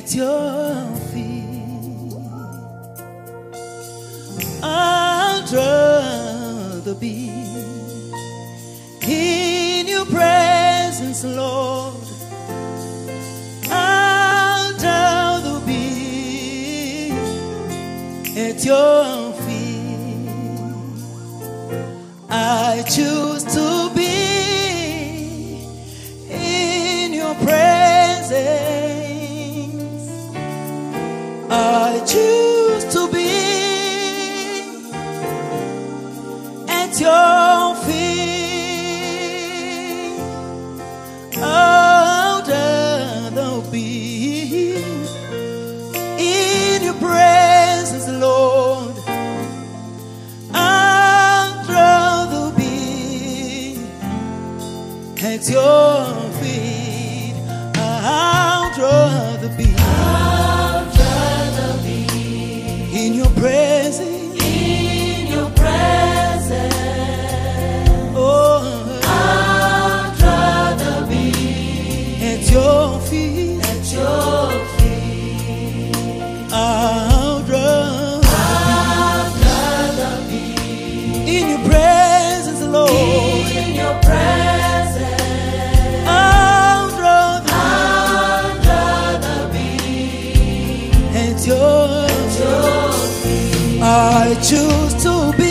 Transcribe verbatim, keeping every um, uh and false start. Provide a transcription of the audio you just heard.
at your feet. I'd rather be in your presence, Lord. I'd rather be at your feet. I choose to be in your presence. I choose to be at your feet. I'd rather be in your presence, Lord. I'd rather be at your feet. I'd rather be in your presence, in your presence. oh, I'd rather be at your feet, at your feet. I'd rather I'd rather be in your presence, Lord. in your presence. I'd rather I'd rather be at your at your feet. I choose to be